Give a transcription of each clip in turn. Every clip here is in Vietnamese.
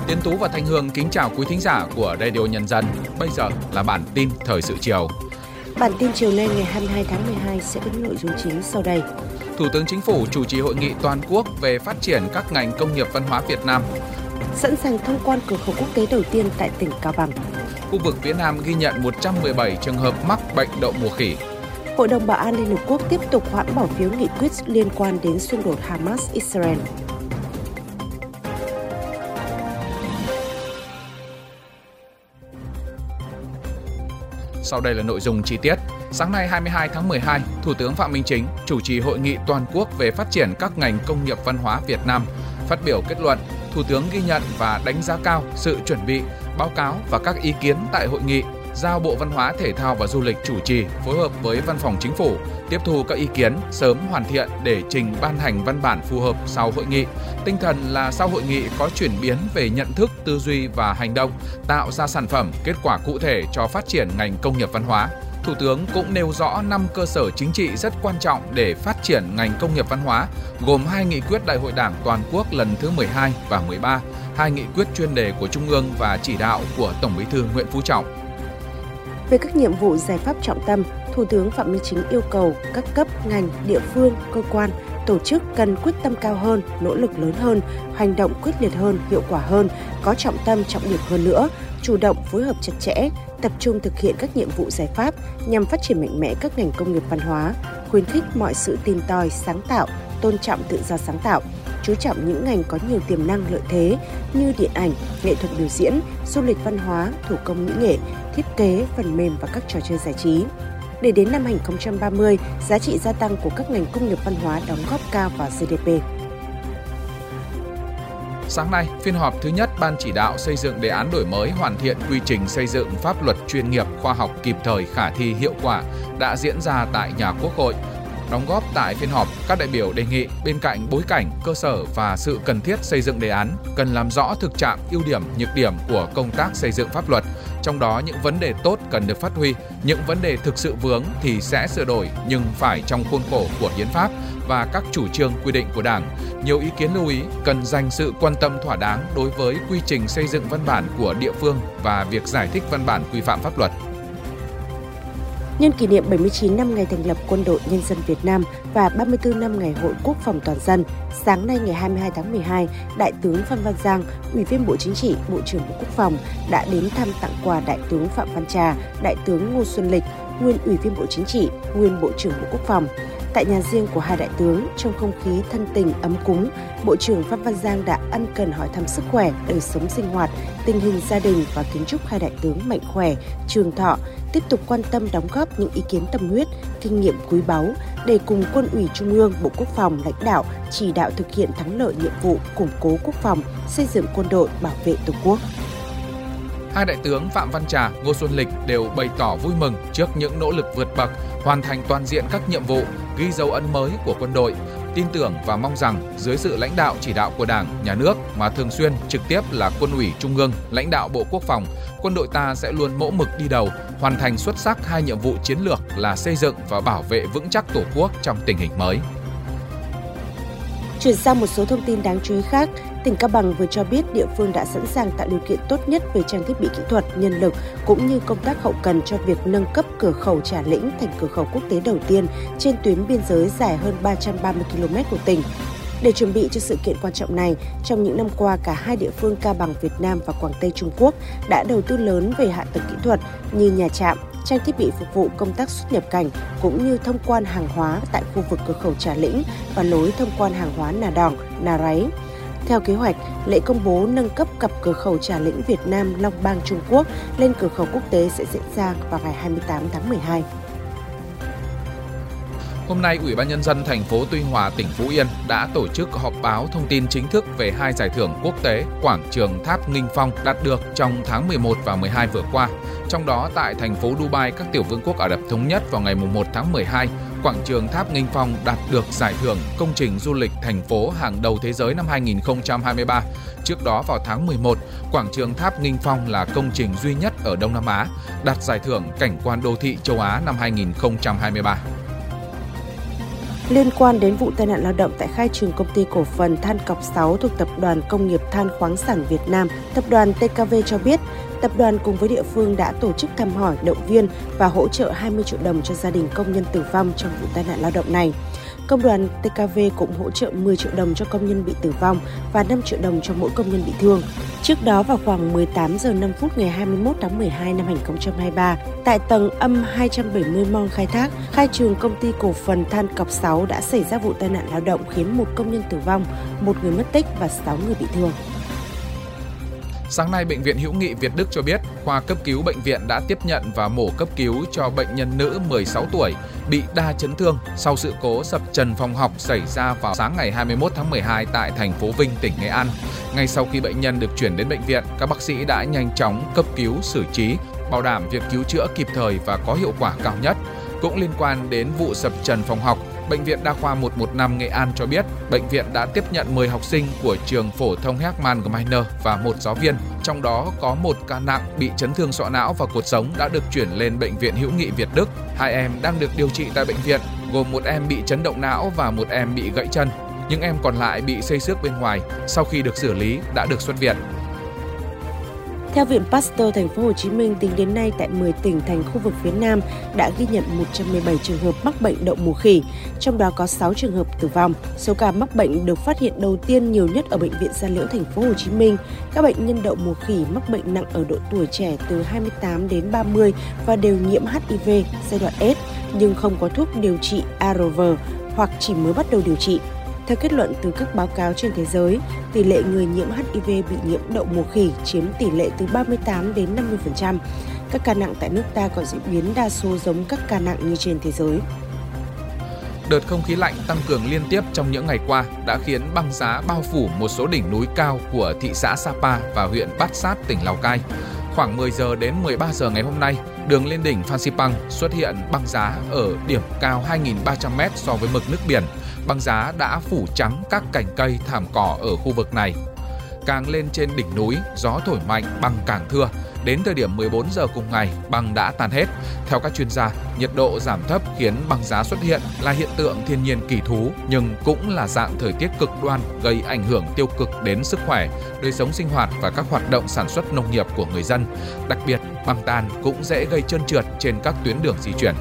Tiến Tú và Thanh Hương kính chào quý thính giả của Radio Nhân dân. Bây giờ là bản tin thời sự chiều. Bản tin chiều nay ngày 22 tháng 12 sẽ có những nội dung chính sau đây. Thủ tướng Chính phủ chủ trì hội nghị toàn quốc về phát triển các ngành công nghiệp văn hóa Việt Nam. Sẵn sàng thông quan cửa khẩu quốc tế đầu tiên tại tỉnh Cao Bằng. Khu vực phía Nam ghi nhận 117 trường hợp mắc bệnh đậu mùa khỉ. Hội đồng Bảo an Liên Hợp Quốc tiếp tục hoãn bỏ phiếu nghị quyết liên quan đến xung đột Hamas-Israel. Sau đây là nội dung chi tiết. Sáng nay 22 tháng 12, Thủ tướng Phạm Minh Chính chủ trì hội nghị toàn quốc về phát triển các ngành công nghiệp văn hóa Việt Nam. Phát biểu kết luận, Thủ tướng ghi nhận và đánh giá cao sự chuẩn bị, báo cáo và các ý kiến tại hội nghị, giao Bộ Văn hóa, Thể thao và Du lịch chủ trì, phối hợp với Văn phòng Chính phủ, tiếp thu các ý kiến, sớm hoàn thiện để trình ban hành văn bản phù hợp sau hội nghị. Tinh thần là sau hội nghị có chuyển biến về nhận thức, tư duy và hành động, tạo ra sản phẩm, kết quả cụ thể cho phát triển ngành công nghiệp văn hóa. Thủ tướng cũng nêu rõ 5 cơ sở chính trị rất quan trọng để phát triển ngành công nghiệp văn hóa, gồm 2 nghị quyết Đại hội Đảng toàn quốc lần thứ 12 và 13, 2 nghị quyết chuyên đề của Trung ương và chỉ đạo của Tổng Bí thư Nguyễn Phú Trọng. Về các nhiệm vụ giải pháp trọng tâm, Thủ tướng Phạm Minh Chính yêu cầu các cấp, ngành, địa phương, cơ quan, tổ chức cần quyết tâm cao hơn, nỗ lực lớn hơn, hành động quyết liệt hơn, hiệu quả hơn, có trọng tâm, trọng điểm hơn nữa, chủ động phối hợp chặt chẽ, tập trung thực hiện các nhiệm vụ giải pháp nhằm phát triển mạnh mẽ các ngành công nghiệp văn hóa, khuyến khích mọi sự tìm tòi, sáng tạo, tôn trọng tự do sáng tạo, chú trọng những ngành có nhiều tiềm năng lợi thế như điện ảnh, nghệ thuật biểu diễn, du lịch văn hóa, thủ công mỹ nghệ, thiết kế, phần mềm và các trò chơi giải trí. Để đến năm 2030, giá trị gia tăng của các ngành công nghiệp văn hóa đóng góp cao vào GDP. Sáng nay, phiên họp thứ nhất Ban chỉ đạo xây dựng đề án đổi mới hoàn thiện quy trình xây dựng pháp luật chuyên nghiệp, khoa học, kịp thời, khả thi, hiệu quả đã diễn ra tại nhà Quốc hội. Đóng góp tại phiên họp, các đại biểu đề nghị bên cạnh bối cảnh, cơ sở và sự cần thiết xây dựng đề án, cần làm rõ thực trạng, ưu điểm, nhược điểm của công tác xây dựng pháp luật. Trong đó những vấn đề tốt cần được phát huy, những vấn đề thực sự vướng thì sẽ sửa đổi nhưng phải trong khuôn khổ của hiến pháp và các chủ trương quy định của Đảng. Nhiều ý kiến lưu ý cần dành sự quan tâm thỏa đáng đối với quy trình xây dựng văn bản của địa phương và việc giải thích văn bản quy phạm pháp luật. Nhân kỷ niệm 79 năm ngày thành lập Quân đội Nhân dân Việt Nam và 34 năm ngày Hội Quốc phòng toàn dân, sáng nay ngày 22 tháng 12, Đại tướng Phan Văn Giang, Ủy viên Bộ Chính trị, Bộ trưởng Bộ Quốc phòng đã đến thăm tặng quà Đại tướng Phạm Văn Trà, Đại tướng Ngô Xuân Lịch, nguyên Ủy viên Bộ Chính trị, nguyên Bộ trưởng Bộ Quốc phòng. Tại nhà riêng của hai đại tướng, trong không khí thân tình ấm cúng, Bộ trưởng Phan Văn Giang đã ân cần hỏi thăm sức khỏe, đời sống sinh hoạt, tình hình gia đình và kính chúc hai đại tướng mạnh khỏe, trường thọ, tiếp tục quan tâm đóng góp những ý kiến tâm huyết, kinh nghiệm quý báu để cùng Quân ủy Trung ương, Bộ Quốc phòng lãnh đạo, chỉ đạo thực hiện thắng lợi nhiệm vụ củng cố quốc phòng, xây dựng quân đội bảo vệ Tổ quốc. Hai đại tướng Phạm Văn Trà, Ngô Xuân Lịch đều bày tỏ vui mừng trước những nỗ lực vượt bậc, hoàn thành toàn diện các nhiệm vụ, ghi dấu ấn mới của quân đội. Tin tưởng và mong rằng dưới sự lãnh đạo chỉ đạo của Đảng, Nhà nước mà thường xuyên trực tiếp là Quân ủy Trung ương, lãnh đạo Bộ Quốc phòng, quân đội ta sẽ luôn mẫu mực đi đầu, hoàn thành xuất sắc hai nhiệm vụ chiến lược là xây dựng và bảo vệ vững chắc Tổ quốc trong tình hình mới. Chuyển sang một số thông tin đáng chú ý khác, tỉnh Cao Bằng vừa cho biết địa phương đã sẵn sàng tạo điều kiện tốt nhất về trang thiết bị kỹ thuật, nhân lực cũng như công tác hậu cần cho việc nâng cấp cửa khẩu Trà Lĩnh thành cửa khẩu quốc tế đầu tiên trên tuyến biên giới dài hơn 330 km của tỉnh. Để chuẩn bị cho sự kiện quan trọng này, trong những năm qua cả hai địa phương Cao Bằng Việt Nam và Quảng Tây Trung Quốc đã đầu tư lớn về hạ tầng kỹ thuật như nhà trạm, trang thiết bị phục vụ công tác xuất nhập cảnh cũng như thông quan hàng hóa tại khu vực cửa khẩu Trà Lĩnh và lối thông quan hàng hóa Nà Đỏng, Nà Ráy. Theo kế hoạch, lễ công bố nâng cấp cặp cửa khẩu Trà Lĩnh Việt Nam Long Bang Trung Quốc lên cửa khẩu quốc tế sẽ diễn ra vào ngày 28 tháng 12. Hôm nay, Ủy ban Nhân dân thành phố Tuy Hòa, tỉnh Phú Yên đã tổ chức họp báo thông tin chính thức về hai giải thưởng quốc tế Quảng trường Tháp Nghinh Phong đạt được trong tháng 11 và 12 vừa qua. Trong đó, tại thành phố Dubai, các tiểu vương quốc Ả Rập Thống Nhất vào ngày 1 tháng 12, Quảng trường Tháp Nghinh Phong đạt được giải thưởng công trình du lịch thành phố hàng đầu thế giới năm 2023. Trước đó vào tháng 11, Quảng trường Tháp Nghinh Phong là công trình duy nhất ở Đông Nam Á đạt giải thưởng cảnh quan đô thị châu Á năm 2023. Liên quan đến vụ tai nạn lao động tại khai trường công ty cổ phần Than Cọc 6 thuộc Tập đoàn Công nghiệp Than khoáng sản Việt Nam, Tập đoàn TKV cho biết, tập đoàn cùng với địa phương đã tổ chức thăm hỏi, động viên và hỗ trợ 20 triệu đồng cho gia đình công nhân tử vong trong vụ tai nạn lao động này. Công đoàn TKV cũng hỗ trợ 10 triệu đồng cho công nhân bị tử vong và 5 triệu đồng cho mỗi công nhân bị thương. Trước đó vào khoảng 18 giờ 5 phút ngày 21 tháng 12 năm 2023, tại tầng âm 270 mol khai thác, khai trường công ty cổ phần Than Cọc 6 đã xảy ra vụ tai nạn lao động khiến 1 công nhân tử vong, 1 người mất tích và 6 người bị thương. Sáng nay, Bệnh viện Hữu nghị Việt Đức cho biết, khoa cấp cứu bệnh viện đã tiếp nhận và mổ cấp cứu cho bệnh nhân nữ 16 tuổi bị đa chấn thương sau sự cố sập trần phòng học xảy ra vào sáng ngày 21 tháng 12 tại thành phố Vinh, tỉnh Nghệ An. Ngay sau khi bệnh nhân được chuyển đến bệnh viện, các bác sĩ đã nhanh chóng cấp cứu xử trí, bảo đảm việc cứu chữa kịp thời và có hiệu quả cao nhất. Cũng liên quan đến vụ sập trần phòng học, Bệnh viện Đa khoa 115 Nghệ An cho biết, bệnh viện đã tiếp nhận 10 học sinh của trường phổ thông Hermann Gmeiner và 1 giáo viên, trong đó có 1 ca nặng bị chấn thương sọ não và cột sống đã được chuyển lên Bệnh viện Hữu nghị Việt Đức. 2 em đang được điều trị tại bệnh viện, gồm 1 em bị chấn động não và 1 em bị gãy chân. Những em còn lại bị xây xước bên ngoài, sau khi được xử lý đã được xuất viện. Theo Viện Pasteur Thành phố Hồ Chí Minh, tính đến nay tại 10 tỉnh thành khu vực phía Nam đã ghi nhận 117 trường hợp mắc bệnh đậu mùa khỉ, trong đó có 6 trường hợp tử vong. Số ca mắc bệnh được phát hiện đầu tiên nhiều nhất ở bệnh viện Gia Liễu Thành phố Hồ Chí Minh. Các bệnh nhân đậu mùa khỉ mắc bệnh nặng ở độ tuổi trẻ từ 28 đến 30 và đều nhiễm HIV giai đoạn S nhưng không có thuốc điều trị ARV hoặc chỉ mới bắt đầu điều trị. Theo kết luận từ các báo cáo trên thế giới, tỷ lệ người nhiễm HIV bị nhiễm đậu mùa khỉ chiếm tỷ lệ từ 38 đến 50%. Các ca nặng tại nước ta có diễn biến đa số giống các ca nặng như trên thế giới. Đợt không khí lạnh tăng cường liên tiếp trong những ngày qua đã khiến băng giá bao phủ một số đỉnh núi cao của thị xã Sapa và huyện Bát Sát, tỉnh Lào Cai. Khoảng 10 giờ đến 13 giờ ngày hôm nay, đường lên đỉnh Phan Xipang xuất hiện băng giá ở điểm cao 2.300m so với mực nước biển. Băng giá đã phủ trắng các cành cây thảm cỏ ở khu vực này. Càng lên trên đỉnh núi, gió thổi mạnh, băng càng thưa. Đến thời điểm 14 giờ cùng ngày, băng đã tan hết. Theo các chuyên gia, nhiệt độ giảm thấp khiến băng giá xuất hiện là hiện tượng thiên nhiên kỳ thú, nhưng cũng là dạng thời tiết cực đoan gây ảnh hưởng tiêu cực đến sức khỏe, đời sống sinh hoạt và các hoạt động sản xuất nông nghiệp của người dân. Đặc biệt, băng tan cũng dễ gây trơn trượt trên các tuyến đường di chuyển.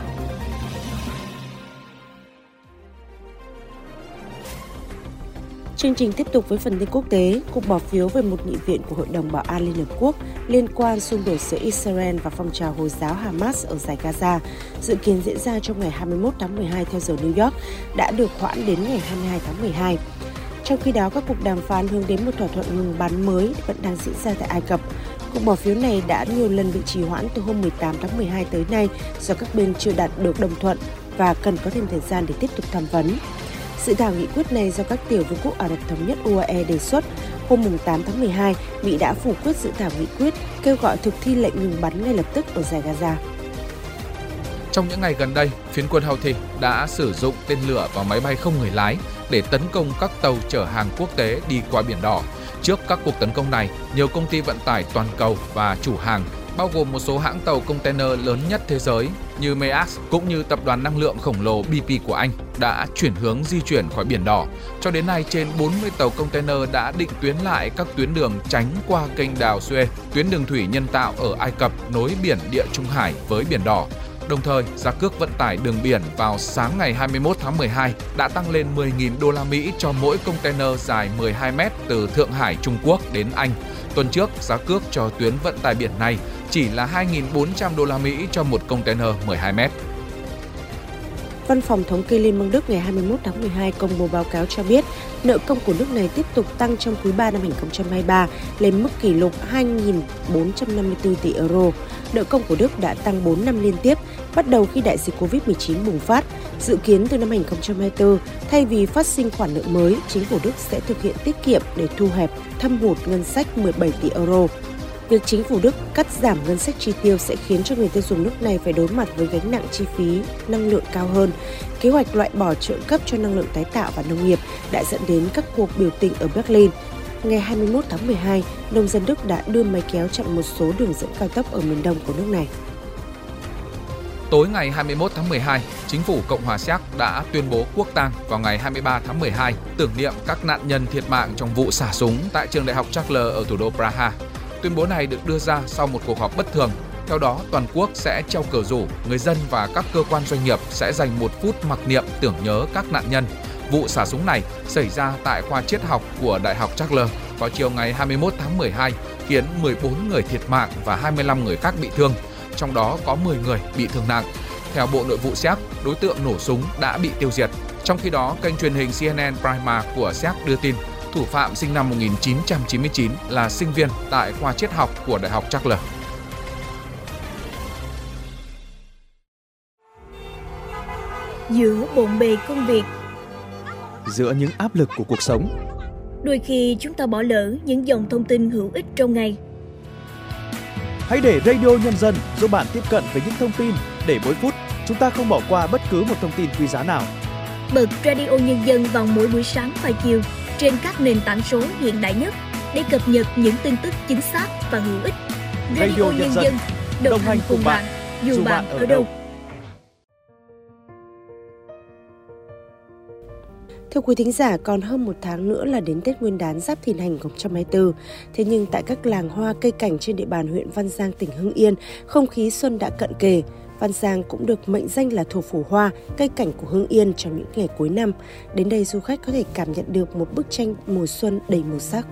Chương trình tiếp tục với phần tin quốc tế. Cuộc bỏ phiếu về một nghị viện của Hội đồng Bảo an Liên Hợp Quốc liên quan xung đột giữa Israel và phong trào Hồi giáo Hamas ở dải Gaza dự kiến diễn ra trong ngày 21 tháng 12 theo giờ New York đã được hoãn đến ngày 22 tháng 12. Trong khi đó, các cuộc đàm phán hướng đến một thỏa thuận ngừng bắn mới vẫn đang diễn ra tại Ai Cập. Cuộc bỏ phiếu này đã nhiều lần bị trì hoãn từ hôm 18 tháng 12 tới nay do các bên chưa đạt được đồng thuận và cần có thêm thời gian để tiếp tục tham vấn. Dự thảo nghị quyết này do các tiểu vương quốc Ả Rập Thống nhất UAE đề xuất. Hôm 8 tháng 12, Mỹ đã phủ quyết dự thảo nghị quyết kêu gọi thực thi lệnh ngừng bắn ngay lập tức ở dải Gaza. Trong những ngày gần đây, phiến quân Houthi đã sử dụng tên lửa và máy bay không người lái để tấn công các tàu chở hàng quốc tế đi qua Biển Đỏ. Trước các cuộc tấn công này, nhiều công ty vận tải toàn cầu và chủ hàng, bao gồm một số hãng tàu container lớn nhất thế giới như Maersk cũng như tập đoàn năng lượng khổng lồ BP của Anh đã chuyển hướng di chuyển khỏi Biển Đỏ. Cho đến nay, trên 40 tàu container đã định tuyến lại các tuyến đường tránh qua kênh đào Suez, tuyến đường thủy nhân tạo ở Ai Cập nối biển Địa Trung Hải với Biển Đỏ. Đồng thời, giá cước vận tải đường biển vào sáng ngày 21 tháng 12 đã tăng lên 10.000 đô la Mỹ cho mỗi container dài 12 mét từ Thượng Hải, Trung Quốc đến Anh. Tuần trước, giá cước cho tuyến vận tải biển này chỉ là 2.400 đô la Mỹ cho một container 12 mét. Văn phòng Thống kê Liên bang Đức ngày 21 tháng 12 công bố báo cáo cho biết nợ công của nước này tiếp tục tăng trong quý 3 năm 2023 lên mức kỷ lục 2.454 tỷ euro. Nợ công của Đức đã tăng 4 năm liên tiếp, bắt đầu khi đại dịch Covid-19 bùng phát. Dự kiến từ năm 2024, thay vì phát sinh khoản nợ mới, chính phủ Đức sẽ thực hiện tiết kiệm để thu hẹp thâm hụt ngân sách 17 tỷ euro. Việc chính phủ Đức cắt giảm ngân sách chi tiêu sẽ khiến cho người tiêu dùng nước này phải đối mặt với gánh nặng chi phí năng lượng cao hơn. Kế hoạch loại bỏ trợ cấp cho năng lượng tái tạo và nông nghiệp đã dẫn đến các cuộc biểu tình ở Berlin. Ngày 21 tháng 12, nông dân Đức đã đưa máy kéo chặn một số đường dẫn cao tốc ở miền đông của nước này. Tối ngày 21 tháng 12, chính phủ Cộng hòa Séc đã tuyên bố quốc tang vào ngày 23 tháng 12, tưởng niệm các nạn nhân thiệt mạng trong vụ xả súng tại trường đại học Charles ở thủ đô Praha. Tuyên bố này được đưa ra sau một cuộc họp bất thường. Theo đó, toàn quốc sẽ treo cờ rủ, người dân và các cơ quan doanh nghiệp sẽ dành 1 phút mặc niệm tưởng nhớ các nạn nhân. Vụ xả súng này xảy ra tại khoa triết học của Đại học Charles vào chiều ngày 21 tháng 12, khiến 14 người thiệt mạng và 25 người khác bị thương, trong đó có 10 người bị thương nặng. Theo Bộ Nội vụ Séc, đối tượng nổ súng đã bị tiêu diệt. Trong khi đó, kênh truyền hình CNN Prima của Séc đưa tin, thủ phạm sinh năm 1999 là sinh viên tại khoa triết học của Đại học Charles. Giữa bộn bề công việc, giữa những áp lực của cuộc sống, đôi khi chúng ta bỏ lỡ những dòng thông tin hữu ích trong ngày. Hãy để Radio Nhân dân giúp bạn tiếp cận với những thông tin để mỗi phút chúng ta không bỏ qua bất cứ một thông tin quý giá nào. Bật Radio Nhân dân vào mỗi buổi sáng và chiều trên các nền tảng số hiện đại nhất để cập nhật những tin tức chính xác và hữu ích. Radio Nhân dân đồng hành cùng bạn dù bạn ở đâu. Thưa quý thính giả, còn hơn 1 tháng nữa là đến Tết Nguyên đán Giáp Thìn 2024. Thế nhưng tại các làng hoa cây cảnh trên địa bàn huyện Văn Giang, tỉnh Hưng Yên, không khí xuân đã cận kề. Văn Giang cũng được mệnh danh là thủ phủ hoa, cây cảnh của Hưng Yên trong những ngày cuối năm. Đến đây du khách có thể cảm nhận được một bức tranh mùa xuân đầy màu sắc.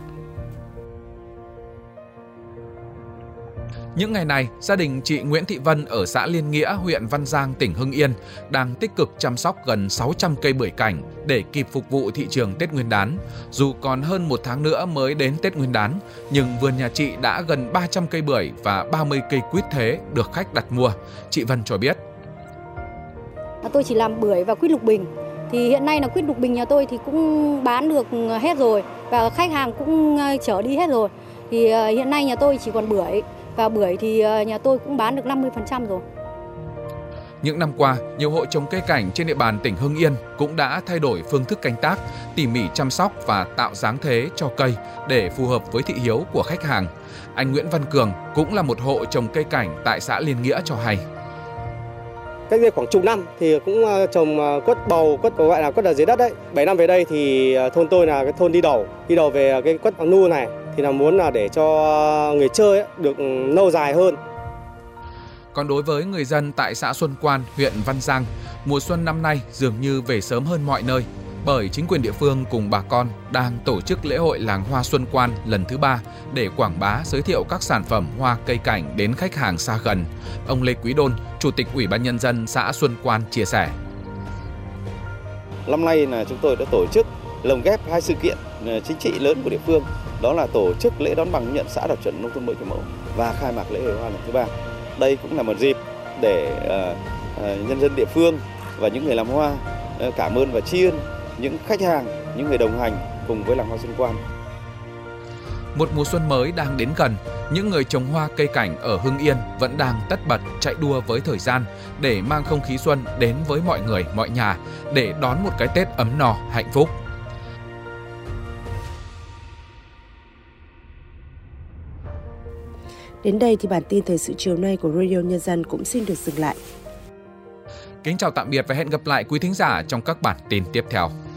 Những ngày này, gia đình chị Nguyễn Thị Vân ở xã Liên Nghĩa, huyện Văn Giang, tỉnh Hưng Yên đang tích cực chăm sóc gần 600 cây bưởi cảnh để kịp phục vụ thị trường Tết Nguyên đán. Dù còn hơn 1 tháng nữa mới đến Tết Nguyên đán, nhưng vườn nhà chị đã gần 300 cây bưởi và 30 cây quýt thế được khách đặt mua. Chị Vân cho biết. Tôi chỉ làm bưởi và quýt lục bình. Thì hiện nay là quýt lục bình nhà tôi thì cũng bán được hết rồi và khách hàng cũng chở đi hết rồi. Thì hiện nay nhà tôi chỉ còn bưởi. Và bưởi thì nhà tôi cũng bán được 50% rồi. Những năm qua, nhiều hộ trồng cây cảnh trên địa bàn tỉnh Hưng Yên cũng đã thay đổi phương thức canh tác, tỉ mỉ chăm sóc và tạo dáng thế cho cây để phù hợp với thị hiếu của khách hàng. Anh Nguyễn Văn Cường cũng là một hộ trồng cây cảnh tại xã Liên Nghĩa cho hay. Cách đây khoảng chục năm thì cũng trồng quất bầu, quất gọi là quất ở dưới đất đấy. 7 năm về đây thì thôn tôi là cái thôn đi đầu về cái quất nu này thì là muốn là để cho người chơi được lâu dài hơn. Còn đối với người dân tại xã Xuân Quan, huyện Văn Giang, mùa xuân năm nay dường như về sớm hơn mọi nơi, bởi chính quyền địa phương cùng bà con đang tổ chức lễ hội làng hoa Xuân Quan lần thứ 3 để quảng bá giới thiệu các sản phẩm hoa cây cảnh đến khách hàng xa gần. Ông Lê Quý Đôn, Chủ tịch Ủy ban Nhân dân xã Xuân Quan chia sẻ. Năm nay là chúng tôi đã tổ chức lồng ghép 2 sự kiện chính trị lớn của địa phương, đó là tổ chức lễ đón bằng nhận xã đạt chuẩn nông thôn mới kiểu mẫu và khai mạc lễ hội hoa lần thứ 3. Đây cũng là một dịp để nhân dân địa phương và những người làm hoa cảm ơn và tri ân những khách hàng, những người đồng hành cùng với làng hoa Xuân Quan. Một mùa xuân mới đang đến gần, những người trồng hoa cây cảnh ở Hưng Yên vẫn đang tất bật chạy đua với thời gian để mang không khí xuân đến với mọi người, mọi nhà để đón một cái Tết ấm no, hạnh phúc. Đến đây thì bản tin thời sự chiều nay của Radio Nhân dân cũng xin được dừng lại. Kính chào tạm biệt và hẹn gặp lại quý thính giả trong các bản tin tiếp theo.